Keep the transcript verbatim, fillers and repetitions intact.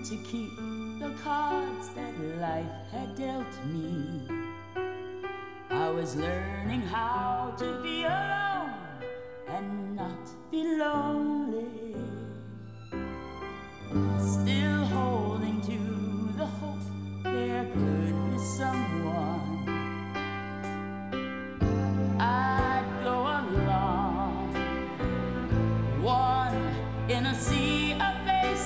to keep the cards that life had dealt me. I was learning how to be alone and not be lonely.